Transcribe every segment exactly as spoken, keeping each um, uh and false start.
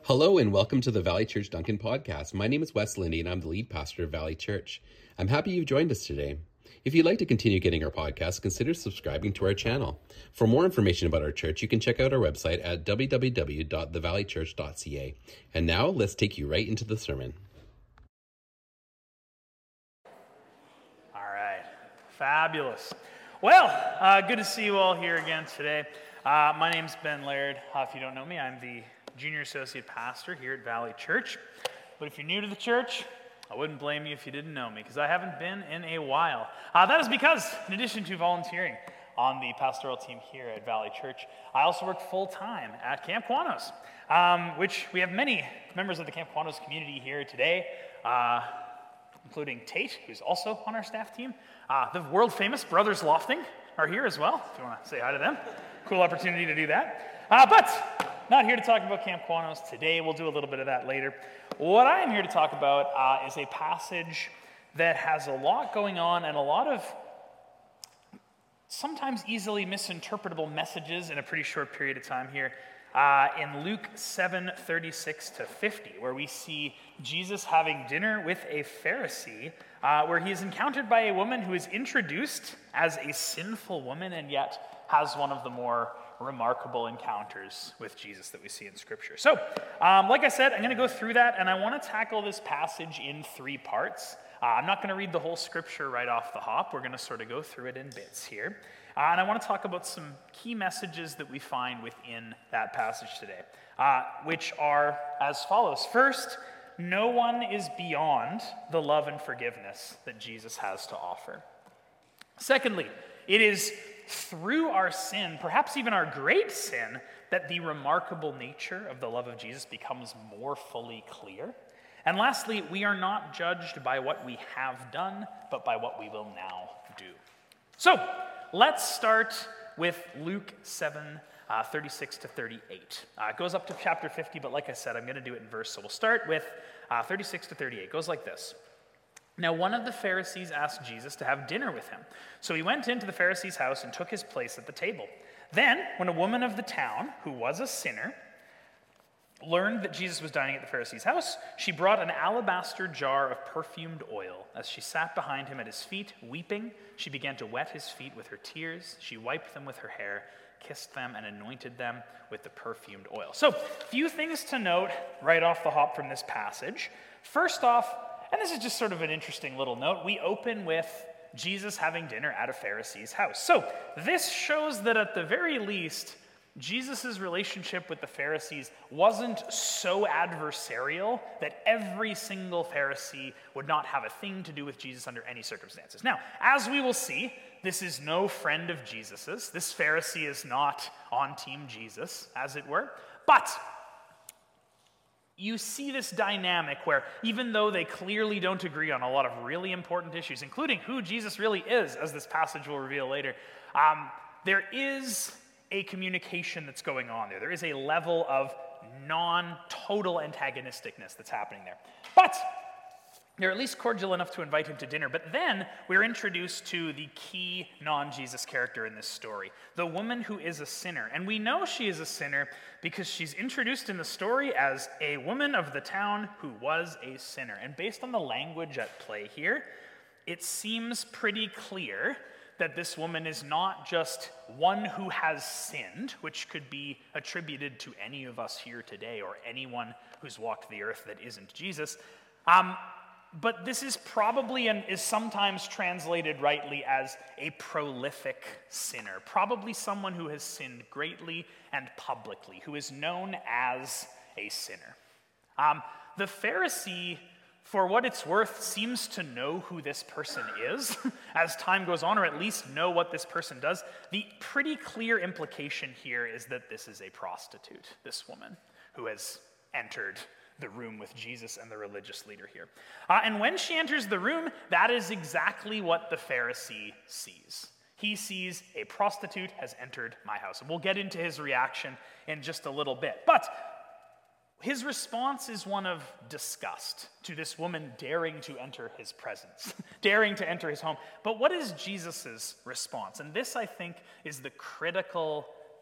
Hello and welcome to the Valley Church Duncan podcast. My name is Wes Lindy and I'm the lead pastor of Valley Church. I'm happy you've joined us today. If you'd like to continue getting our podcast, consider subscribing to our channel. For more information about our church, you can check out our website at w w w dot the valley church dot c a. And now let's take you right into the sermon. All right, fabulous. Well, uh, good to see you all here again today. Uh, my name's Ben Laird. Uh, if you don't know me, I'm the Junior Associate Pastor here at Valley Church. But if you're new to the church, I wouldn't blame you if you didn't know me, because I haven't been in a while. Uh, that is because, in addition to volunteering on the pastoral team here at Valley Church, I also work full-time at Camp Quanos, um, which we have many members of the Camp Quanos community here today, uh, including Tate, who's also on our staff team. Uh, the world-famous Brothers Lofting are here as well, if you want to say hi to them. Cool opportunity to do that. Uh, but not here to talk about Camp Quanos today. We'll do a little bit of that later. What I am here to talk about uh, is a passage that has a lot going on and a lot of sometimes easily misinterpretable messages in a pretty short period of time here. Uh, in Luke seven, thirty-six to fifty, where we see Jesus having dinner with a Pharisee, uh, where he is encountered by a woman who is introduced as a sinful woman and yet has one of the more remarkable encounters with Jesus that we see in Scripture. So, um, like I said, I'm going to go through that, and I want to tackle this passage in three parts. Uh, I'm not going to read the whole Scripture right off the hop. We're going to sort of go through it in bits here. Uh, and I want to talk about some key messages that we find within that passage today, uh, which are as follows. First, no one is beyond the love and forgiveness that Jesus has to offer. Secondly, it is through our sin, perhaps even our great sin, that the remarkable nature of the love of Jesus becomes more fully clear. And lastly, we are not judged by what we have done, but by what we will now do. So, let's start with Luke seven, uh, thirty-six to thirty-eight. Uh, it goes up to chapter fifty, but like I said, I'm going to do it in verse. So we'll start with uh, thirty-six to thirty-eight. It goes like this. Now one of the Pharisees asked Jesus to have dinner with him. So he went into the Pharisee's house and took his place at the table. Then, when a woman of the town, who was a sinner, learned that Jesus was dining at the Pharisee's house, she brought an alabaster jar of perfumed oil. As she sat behind him at his feet, weeping, she began to wet his feet with her tears. She wiped them with her hair, kissed them, and anointed them with the perfumed oil. So, few things to note right off the hop from this passage. First off, and this is just sort of an interesting little note, we open with Jesus having dinner at a Pharisee's house. So this shows that at the very least, Jesus' relationship with the Pharisees wasn't so adversarial that every single Pharisee would not have a thing to do with Jesus under any circumstances. Now, as we will see, this is no friend of Jesus's. This Pharisee is not on Team Jesus, as it were. But you see this dynamic where even though they clearly don't agree on a lot of really important issues, including who Jesus really is, as this passage will reveal later, um, there is a communication that's going on there. There is a level of non-total antagonisticness that's happening there. But they're at least cordial enough to invite him to dinner. But then we're introduced to the key non-Jesus character in this story, the woman who is a sinner. And we know she is a sinner because she's introduced in the story as a woman of the town who was a sinner. And based on the language at play here, it seems pretty clear that this woman is not just one who has sinned, which could be attributed to any of us here today or anyone who's walked the earth that isn't Jesus. Um, But this is probably and is sometimes translated rightly as a prolific sinner, probably someone who has sinned greatly and publicly, who is known as a sinner. Um, the Pharisee, for what it's worth, seems to know who this person is as time goes on, or at least know what this person does. The pretty clear implication here is that this is a prostitute, this woman who has entered the room with Jesus and the religious leader here. Uh, and when she enters the room, that is exactly what the Pharisee sees. He sees a prostitute has entered my house. And we'll get into his reaction in just a little bit. But his response is one of disgust to this woman daring to enter his presence, daring to enter his home. But what is Jesus' response? And this, I think, is the critical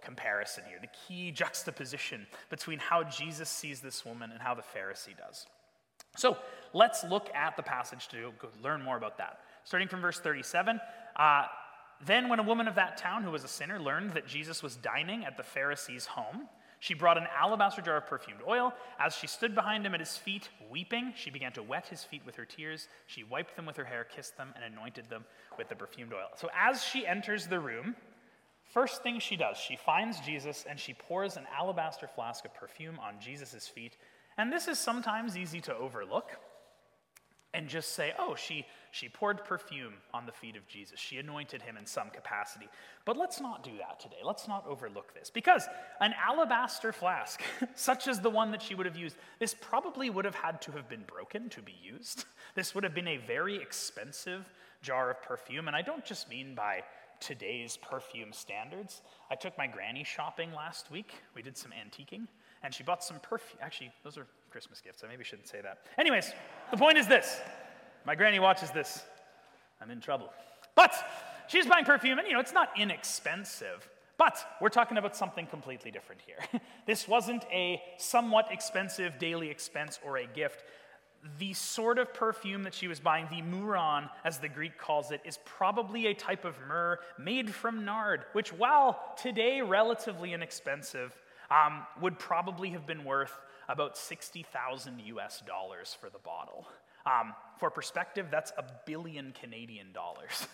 comparison here, the key juxtaposition between how Jesus sees this woman and how the Pharisee does. So let's look at the passage to learn more about that. Starting from verse thirty-seven, uh, then when a woman of that town who was a sinner learned that Jesus was dining at the Pharisee's home, she brought an alabaster jar of perfumed oil. As she stood behind him at his feet, weeping, she began to wet his feet with her tears. She wiped them with her hair, kissed them, and anointed them with the perfumed oil. So as she enters the room, first thing she does, she finds Jesus and she pours an alabaster flask of perfume on Jesus' feet. And this is sometimes easy to overlook and just say, oh, she, she poured perfume on the feet of Jesus. She anointed him in some capacity. But let's not do that today. Let's not overlook this. Because an alabaster flask, such as the one that she would have used, this probably would have had to have been broken to be used. This would have been a very expensive jar of perfume. And I don't just mean by today's perfume standards. I took my granny shopping last week. We did some antiquing. And she bought some perfume. Actually, those are Christmas gifts. I maybe shouldn't say that. Anyways, the point is this. My granny watches this. I'm in trouble. But she's buying perfume, and you know, it's not inexpensive. But we're talking about something completely different here. This wasn't a somewhat expensive daily expense or a gift. The sort of perfume that she was buying, the mouron, as the Greek calls it, is probably a type of myrrh made from nard, which, while today relatively inexpensive, um, would probably have been worth about sixty thousand U S dollars for the bottle. Um, for perspective, that's a billion Canadian dollars.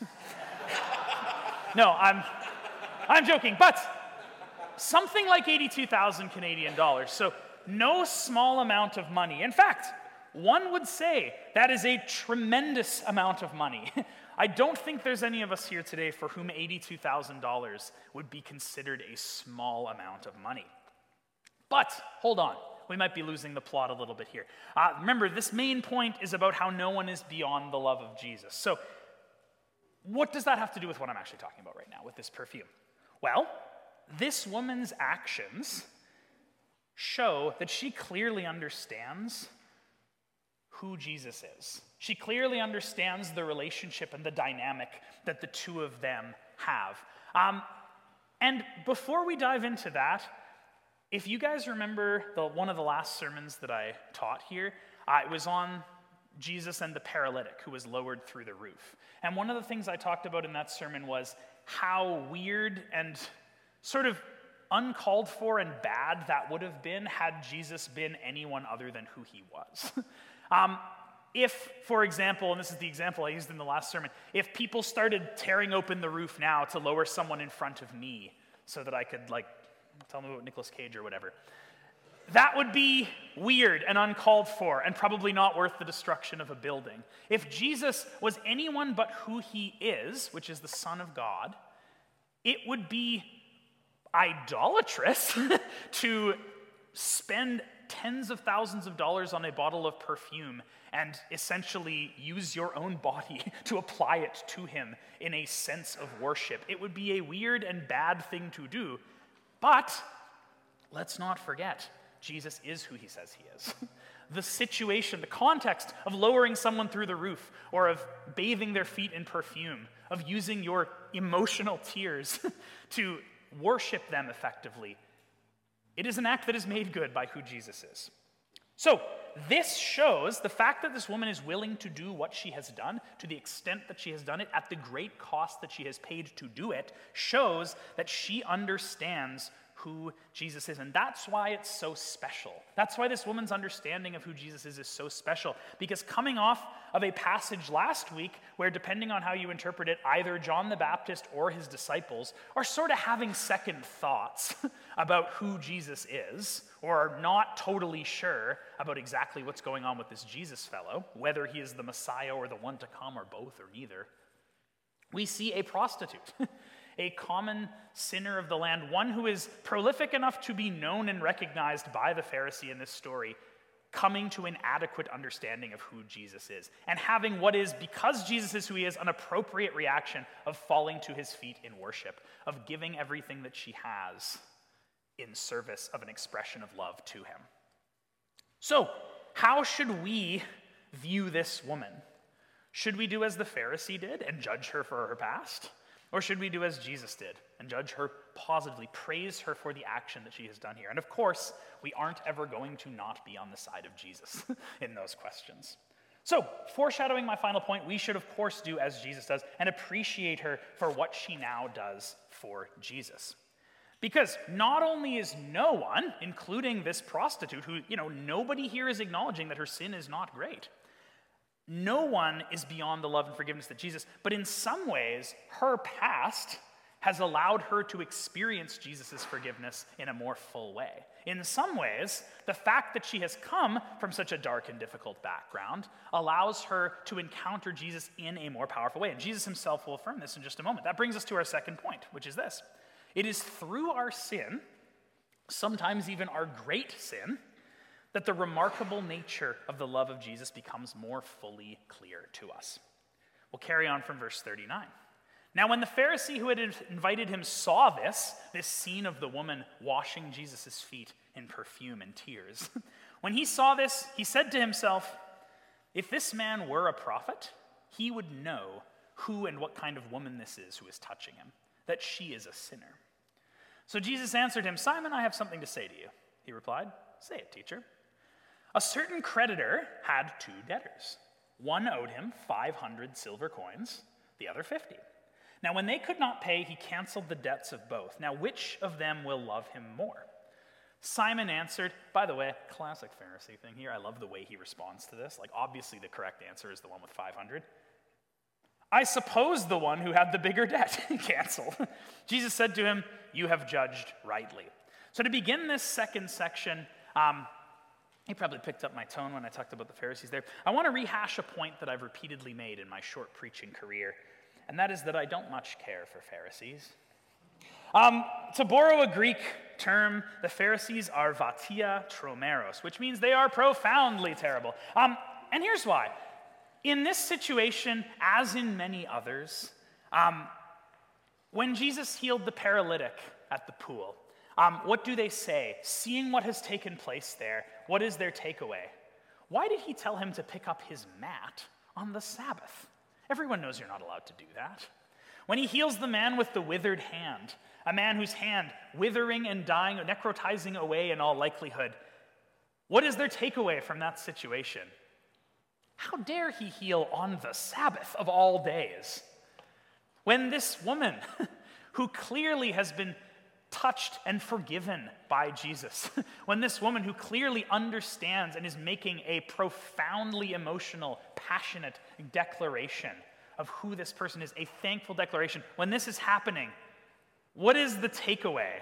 No, I'm, I'm joking, but something like eighty-two thousand Canadian dollars. So no small amount of money. In fact, one would say that is a tremendous amount of money. I don't think there's any of us here today for whom eighty-two thousand dollars would be considered a small amount of money. But, hold on, we might be losing the plot a little bit here. Uh, remember, this main point is about how no one is beyond the love of Jesus. So, what does that have to do with what I'm actually talking about right now with this perfume? Well, this woman's actions show that she clearly understands who Jesus is. She clearly understands the relationship and the dynamic that the two of them have. Um, and before we dive into that, if you guys remember the, one of the last sermons that I taught here, uh, it was on Jesus and the paralytic who was lowered through the roof. And one of the things I talked about in that sermon was how weird and sort of uncalled for and bad that would have been had Jesus been anyone other than who he was. um, if, for example, and this is the example I used in the last sermon, if people started tearing open the roof now to lower someone in front of me so that I could, like, tell me about Nicolas Cage or whatever, that would be weird and uncalled for and probably not worth the destruction of a building. If Jesus was anyone but who he is, which is the Son of God, it would be idolatrous to spend tens of thousands of dollars on a bottle of perfume and essentially use your own body to apply it to him in a sense of worship. It would be a weird and bad thing to do. But let's not forget, Jesus is who he says he is. The situation, the context of lowering someone through the roof, or of bathing their feet in perfume, of using your emotional tears to worship them effectively, it is an act that is made good by who Jesus is. So this shows the fact that this woman is willing to do what she has done, to the extent that she has done it, at the great cost that she has paid to do it, shows that she understands who Jesus is. And that's why it's so special. That's why this woman's understanding of who Jesus is is so special. Because coming off of a passage last week where, depending on how you interpret it, either John the Baptist or his disciples are sort of having second thoughts about who Jesus is, or are not totally sure about exactly what's going on with this Jesus fellow, whether he is the Messiah or the one to come, or both, or neither. We see a prostitute, a common sinner of the land, one who is prolific enough to be known and recognized by the Pharisee in this story, coming to an adequate understanding of who Jesus is, and having what is, because Jesus is who he is, an appropriate reaction of falling to his feet in worship, of giving everything that she has in service of an expression of love to him. So, how should we view this woman? Should we do as the Pharisee did and judge her for her past? Or should we do as Jesus did and judge her positively, praise her for the action that she has done here? And of course, we aren't ever going to not be on the side of Jesus in those questions. So, foreshadowing my final point, we should of course do as Jesus does and appreciate her for what she now does for Jesus. Because not only is no one, including this prostitute, who, you know, nobody here is acknowledging that her sin is not great. No one is beyond the love and forgiveness that Jesus, but in some ways, her past has allowed her to experience Jesus' forgiveness in a more full way. In some ways, the fact that she has come from such a dark and difficult background allows her to encounter Jesus in a more powerful way. And Jesus himself will affirm this in just a moment. That brings us to our second point, which is this. It is through our sin, sometimes even our great sin, that the remarkable nature of the love of Jesus becomes more fully clear to us. We'll carry on from verse thirty-nine. Now, when the Pharisee who had invited him saw this, this scene of the woman washing Jesus' feet in perfume and tears, when he saw this, he said to himself, if this man were a prophet, he would know who and what kind of woman this is who is touching him, that she is a sinner. So Jesus answered him, Simon, I have something to say to you. He replied, say it, teacher. A certain creditor had two debtors. One owed him five hundred silver coins, the other fifty. Now, when they could not pay, he canceled the debts of both. Now, which of them will love him more? Simon answered, by the way, classic Pharisee thing here. I love the way he responds to this. Like, obviously, the correct answer is the one with five hundred. I suppose the one who had the bigger debt canceled. Jesus said to him, you have judged rightly. So to begin this second section, um, you probably picked up my tone when I talked about the Pharisees there. I want to rehash a point that I've repeatedly made in my short preaching career, and that is that I don't much care for Pharisees. Um, to borrow a Greek term, the Pharisees are vatia tromeros, which means they are profoundly terrible. Um, and here's why. In this situation, as in many others, um, when Jesus healed the paralytic at the pool, um, what do they say? Seeing what has taken place there, what is their takeaway? Why did he tell him to pick up his mat on the Sabbath? Everyone knows you're not allowed to do that. When he heals the man with the withered hand, a man whose hand withering and dying, necrotizing away in all likelihood, what is their takeaway from that situation? How dare he heal on the Sabbath of all days? When this woman, who clearly has been touched and forgiven by Jesus, when this woman who clearly understands and is making a profoundly emotional, passionate declaration of who this person is, a thankful declaration, when this is happening, what is the takeaway?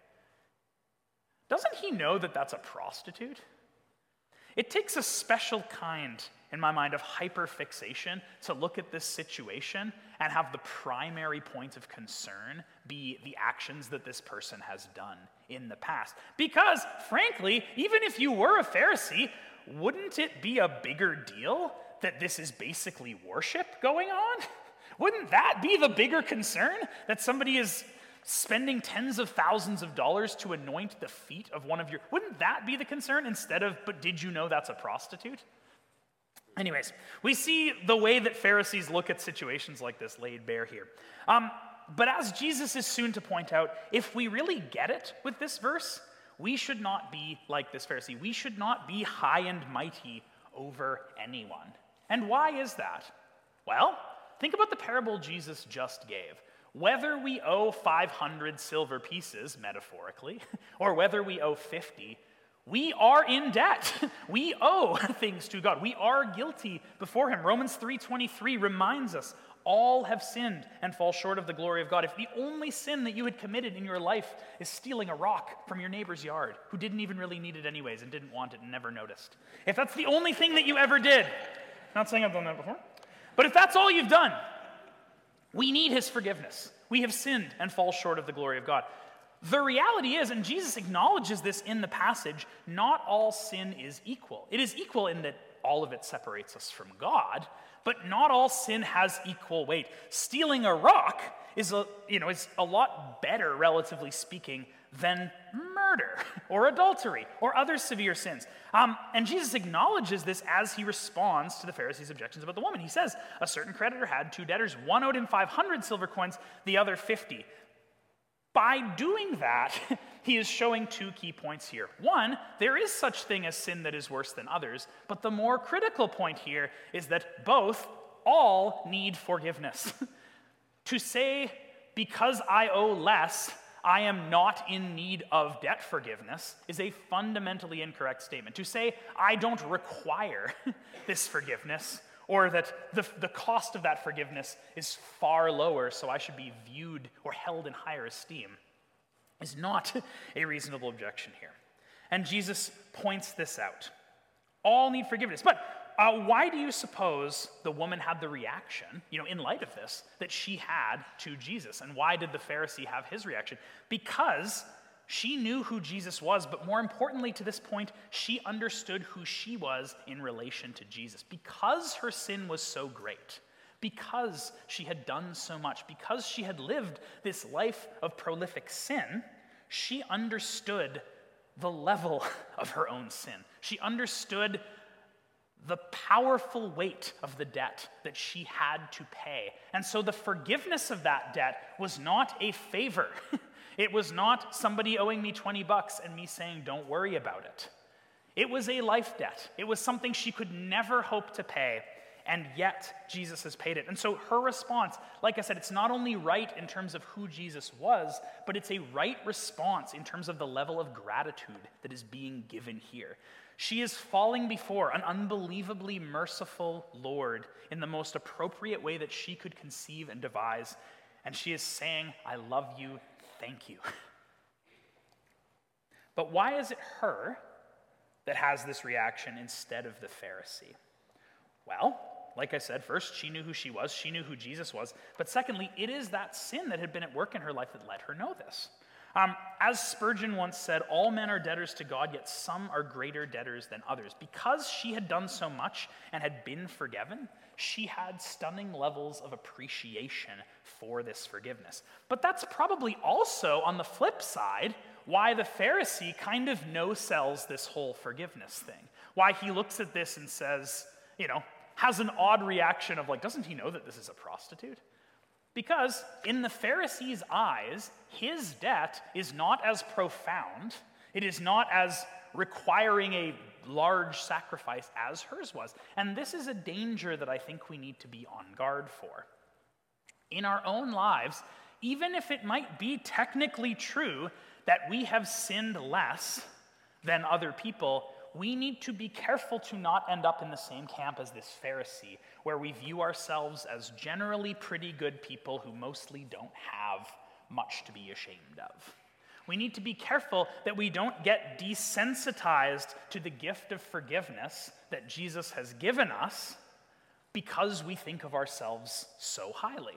Doesn't he know that that's a prostitute? It takes a special kind, in my mind, of hyperfixation to look at this situation and have the primary point of concern be the actions that this person has done in the past. Because, frankly, even if you were a Pharisee, wouldn't it be a bigger deal that this is basically worship going on? Wouldn't that be the bigger concern? That somebody is spending tens of thousands of dollars to anoint the feet of one of your... Wouldn't that be the concern instead of, but did you know that's a prostitute? Anyways, we see the way that Pharisees look at situations like this laid bare here. Um, but as Jesus is soon to point out, if we really get it with this verse, we should not be like this Pharisee. We should not be high and mighty over anyone. And why is that? Well, think about the parable Jesus just gave. Whether we owe five hundred silver pieces, metaphorically, or whether we owe fifty, we are in debt. We owe things to God. We are guilty before him. Romans three twenty-three reminds us, all have sinned and fall short of the glory of God. If the only sin that you had committed in your life is stealing a rock from your neighbor's yard, who didn't even really need it anyways and didn't want it and never noticed, if that's the only thing that you ever did, not saying I've done that before, but if that's all you've done, we need his forgiveness. We have sinned and fall short of the glory of God. The reality is, and Jesus acknowledges this in the passage, not all sin is equal. It is equal in that all of it separates us from God, but not all sin has equal weight. Stealing a rock is a, you know, is a lot better, relatively speaking, than murder or adultery or other severe sins. Um, and Jesus acknowledges this as he responds to the Pharisees' objections about the woman. He says, a certain creditor had two debtors. One owed him five hundred silver coins, the other fifty. By doing that, he is showing two key points here. One, there is such thing as sin that is worse than others, but the more critical point here is that both, all need forgiveness. To say, because I owe less, I am not in need of debt forgiveness is a fundamentally incorrect statement. To say, I don't require this forgiveness, or that the, the cost of that forgiveness is far lower, so I should be viewed or held in higher esteem, is not a reasonable objection here. And Jesus points this out. All need forgiveness. But uh, why do you suppose the woman had the reaction, you know, in light of this, that she had to Jesus? And why did the Pharisee have his reaction? Because she knew who Jesus was, but more importantly to this point, she understood who she was in relation to Jesus. Because her sin was so great, because she had done so much, because she had lived this life of prolific sin, she understood the level of her own sin. She understood the powerful weight of the debt that she had to pay. And so the forgiveness of that debt was not a favor. It was not somebody owing me twenty bucks and me saying, don't worry about it. It was a life debt. It was something she could never hope to pay, and yet Jesus has paid it. And so her response, like I said, it's not only right in terms of who Jesus was, but it's a right response in terms of the level of gratitude that is being given here. She is falling before an unbelievably merciful Lord in the most appropriate way that she could conceive and devise, and she is saying, I love you, thank you. But why is it her that has this reaction instead of the Pharisee? Well, like I said, first, she knew who she was. She knew who Jesus was. But secondly, it is that sin that had been at work in her life that let her know this. Um, as Spurgeon once said, all men are debtors to God, yet some are greater debtors than others. Because she had done so much and had been forgiven, she had stunning levels of appreciation for this forgiveness. But that's probably also, on the flip side, why the Pharisee kind of no-sells this whole forgiveness thing. Why he looks at this and says, you know, has an odd reaction of like, doesn't he know that this is a prostitute? Because in the Pharisee's eyes, his debt is not as profound, it is not as requiring a large sacrifice as hers was. And this is a danger that I think we need to be on guard for. In our own lives, even if it might be technically true that we have sinned less than other people, we need to be careful to not end up in the same camp as this Pharisee, where we view ourselves as generally pretty good people who mostly don't have much to be ashamed of. We need to be careful that we don't get desensitized to the gift of forgiveness that Jesus has given us because we think of ourselves so highly.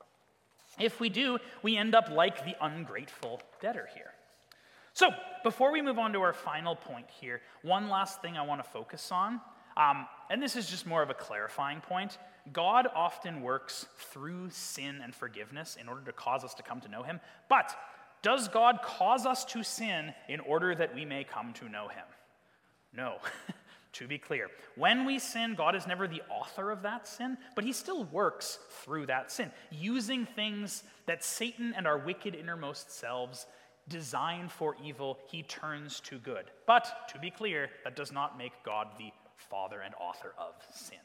If we do, we end up like the ungrateful debtor here. So, before we move on to our final point here, one last thing I want to focus on, um, and this is just more of a clarifying point. God often works through sin and forgiveness in order to cause us to come to know him, but does God cause us to sin in order that we may come to know him? No. To be clear, when we sin, God is never the author of that sin, but he still works through that sin, using things that Satan and our wicked innermost selves design for evil, he turns to good. But, to be clear, that does not make God the father and author of sin.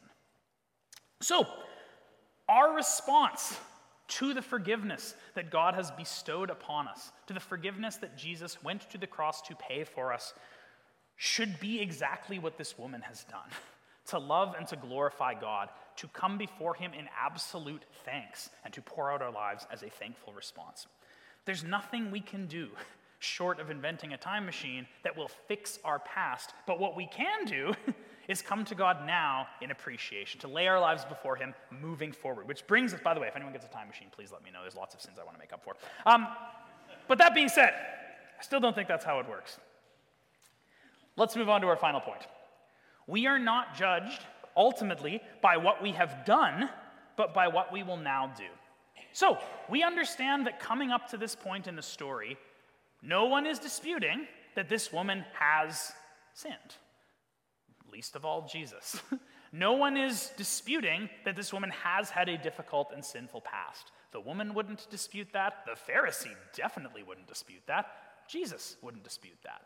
So, our response to the forgiveness that God has bestowed upon us, to the forgiveness that Jesus went to the cross to pay for us, should be exactly what this woman has done. To love and to glorify God, to come before him in absolute thanks, and to pour out our lives as a thankful response. There's nothing we can do short of inventing a time machine that will fix our past. But what we can do is come to God now in appreciation, to lay our lives before him moving forward. Which brings us, by the way, if anyone gets a time machine, please let me know. There's lots of sins I want to make up for. Um, but that being said, I still don't think that's how it works. Let's move on to our final point. We are not judged, ultimately, by what we have done, but by what we will now do. So, we understand that coming up to this point in the story, no one is disputing that this woman has sinned, least of all Jesus. No one is disputing that this woman has had a difficult and sinful past. The woman wouldn't dispute that. The Pharisee definitely wouldn't dispute that. Jesus wouldn't dispute that.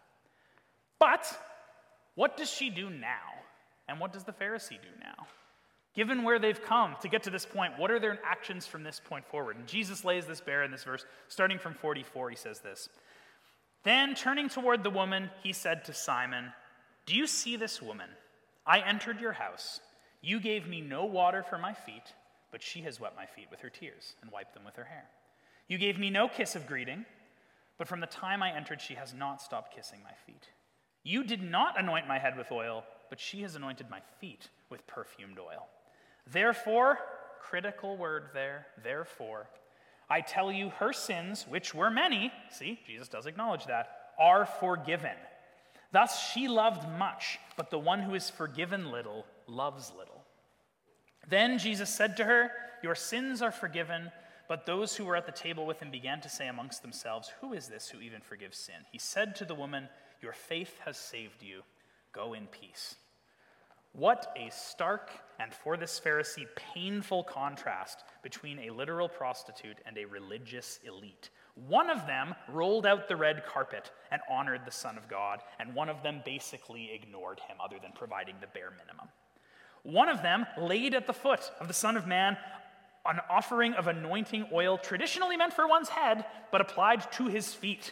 But what does she do now? And what does the Pharisee do now? Given where they've come to get to this point, what are their actions from this point forward? And Jesus lays this bare in this verse. Starting from forty-four, he says this. Then, turning toward the woman, he said to Simon, "Do you see this woman? I entered your house. You gave me no water for my feet, but she has wet my feet with her tears and wiped them with her hair. You gave me no kiss of greeting, but from the time I entered, she has not stopped kissing my feet. You did not anoint my head with oil, but she has anointed my feet with perfumed oil. Therefore," critical word there, therefore, "I tell you, her sins, which were many," see, Jesus does acknowledge that, "are forgiven. Thus she loved much, but the one who is forgiven little loves little." Then Jesus said to her, "Your sins are forgiven." But those who were at the table with him began to say amongst themselves, "Who is this who even forgives sin?" He said to the woman, "Your faith has saved you. Go in peace." What a stark and, for this Pharisee, painful contrast between a literal prostitute and a religious elite. One of them rolled out the red carpet and honored the Son of God, and one of them basically ignored him other than providing the bare minimum. One of them laid at the foot of the Son of Man an offering of anointing oil traditionally meant for one's head, but applied to his feet.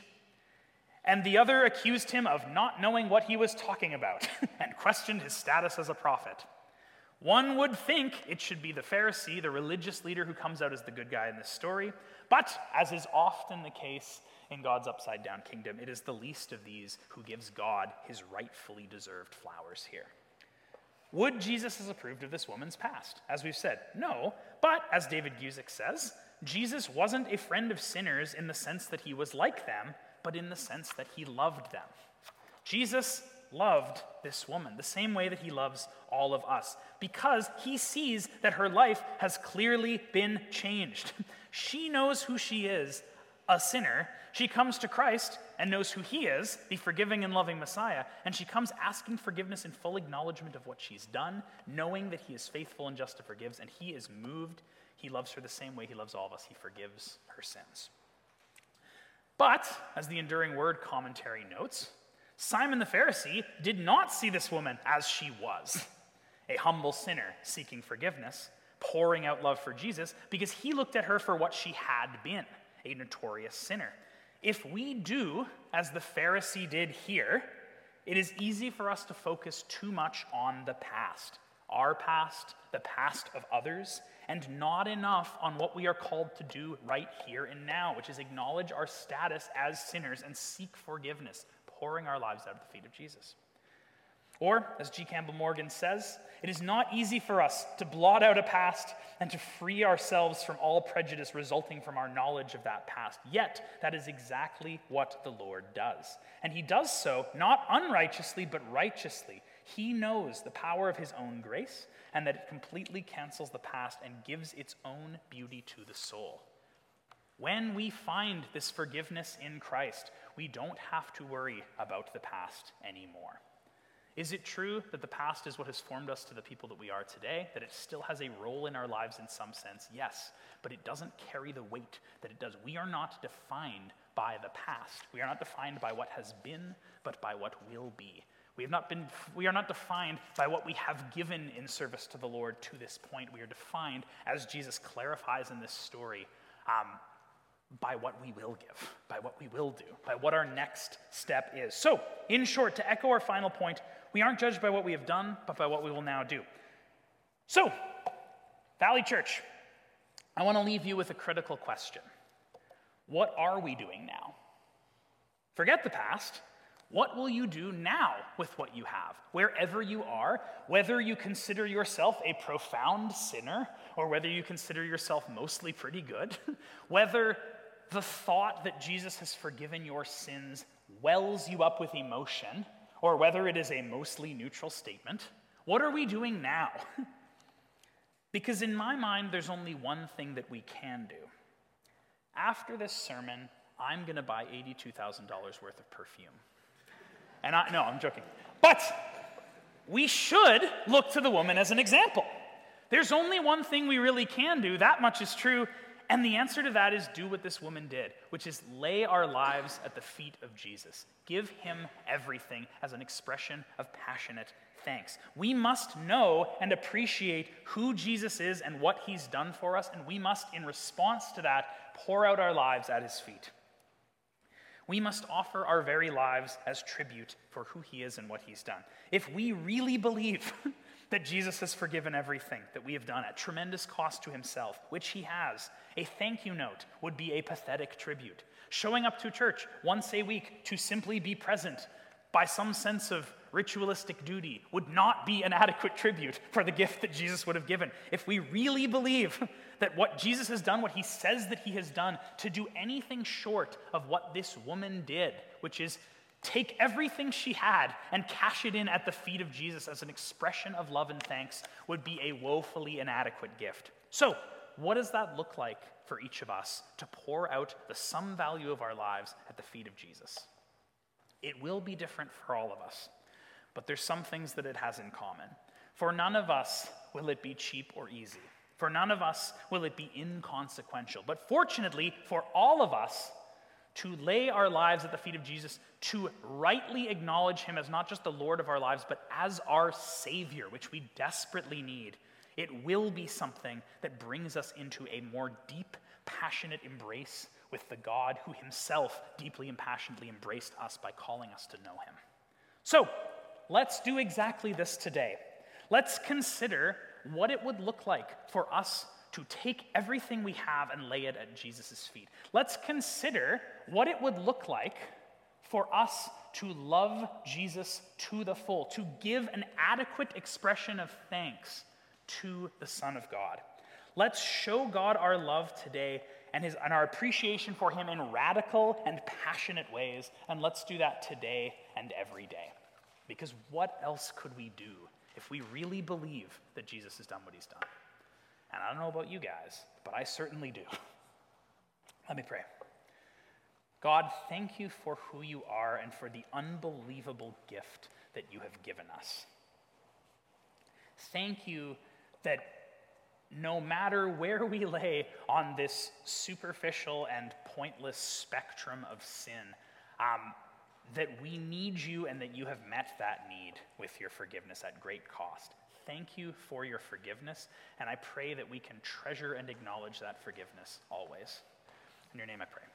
And the other accused him of not knowing what he was talking about and questioned his status as a prophet. One would think it should be the Pharisee, the religious leader, who comes out as the good guy in this story. But, as is often the case in God's upside-down kingdom, it is the least of these who gives God his rightfully deserved flowers here. Would Jesus have approved of this woman's past? As we've said, no. But, as David Guzik says, Jesus wasn't a friend of sinners in the sense that he was like them, but in the sense that he loved them. Jesus loved this woman the same way that he loves all of us, because he sees that her life has clearly been changed. She knows who she is, a sinner. She comes to Christ and knows who he is, the forgiving and loving Messiah, and she comes asking forgiveness in full acknowledgement of what she's done, knowing that he is faithful and just to forgive, and he is moved. He loves her the same way he loves all of us. He forgives her sins. But, as the Enduring Word commentary notes, Simon the Pharisee did not see this woman as she was, a humble sinner seeking forgiveness, pouring out love for Jesus, because he looked at her for what she had been, a notorious sinner. If we do as the Pharisee did here, it is easy for us to focus too much on the past, our past, the past of others, and not enough on what we are called to do right here and now, which is acknowledge our status as sinners and seek forgiveness, pouring our lives out at the feet of Jesus. Or, as G. Campbell Morgan says, it is not easy for us to blot out a past and to free ourselves from all prejudice resulting from our knowledge of that past. Yet, that is exactly what the Lord does. And he does so not unrighteously, but righteously. He knows the power of his own grace and that it completely cancels the past and gives its own beauty to the soul. When we find this forgiveness in Christ, we don't have to worry about the past anymore. Is it true that the past is what has formed us to the people that we are today, that it still has a role in our lives in some sense? Yes, but it doesn't carry the weight that it does. We are not defined by the past. We are not defined by what has been, but by what will be. We have not been, we are not defined by what we have given in service to the Lord to this point. We are defined, as Jesus clarifies in this story, um, by what we will give, by what we will do, by what our next step is. So, in short, to echo our final point, we aren't judged by what we have done, but by what we will now do. So, Valley Church, I want to leave you with a critical question. What are we doing now? Forget the past. What will you do now with what you have? Wherever you are, whether you consider yourself a profound sinner or whether you consider yourself mostly pretty good, whether the thought that Jesus has forgiven your sins wells you up with emotion, or whether it is a mostly neutral statement, what are we doing now? Because in my mind, there's only one thing that we can do. After this sermon, I'm going to buy eighty-two thousand dollars worth of perfume. And I, no, I'm joking. But we should look to the woman as an example. There's only one thing we really can do, that much is true, and the answer to that is do what this woman did, which is lay our lives at the feet of Jesus. Give him everything as an expression of passionate thanks. We must know and appreciate who Jesus is and what he's done for us, and we must, in response to that, pour out our lives at his feet. We must offer our very lives as tribute for who he is and what he's done. If we really believe that Jesus has forgiven everything that we have done at tremendous cost to himself, which he has, a thank you note would be a pathetic tribute. Showing up to church once a week to simply be present by some sense of ritualistic duty would not be an adequate tribute for the gift that Jesus would have given. If we really believe that what Jesus has done, what he says that he has done, to do anything short of what this woman did, which is take everything she had and cash it in at the feet of Jesus as an expression of love and thanks, would be a woefully inadequate gift. So, what does that look like for each of us to pour out the sum value of our lives at the feet of Jesus? It will be different for all of us, but there's some things that it has in common. For none of us will it be cheap or easy. For none of us will it be inconsequential. But fortunately, for all of us, to lay our lives at the feet of Jesus, to rightly acknowledge him as not just the Lord of our lives, but as our Savior, which we desperately need, it will be something that brings us into a more deep, passionate embrace with the God who himself deeply and passionately embraced us by calling us to know him. So, let's do exactly this today. Let's consider what it would look like for us to take everything we have and lay it at Jesus' feet. Let's consider what it would look like for us to love Jesus to the full, to give an adequate expression of thanks to the Son of God. Let's show God our love today and, his, and our appreciation for him in radical and passionate ways, and let's do that today and every day. Because what else could we do if we really believe that Jesus has done what he's done? And I don't know about you guys, but I certainly do. Let me pray. God, thank you for who you are and for the unbelievable gift that you have given us. Thank you that no matter where we lay on this superficial and pointless spectrum of sin, um, that we need you and that you have met that need with your forgiveness at great cost. Thank you for your forgiveness, and I pray that we can treasure and acknowledge that forgiveness always. In your name I pray.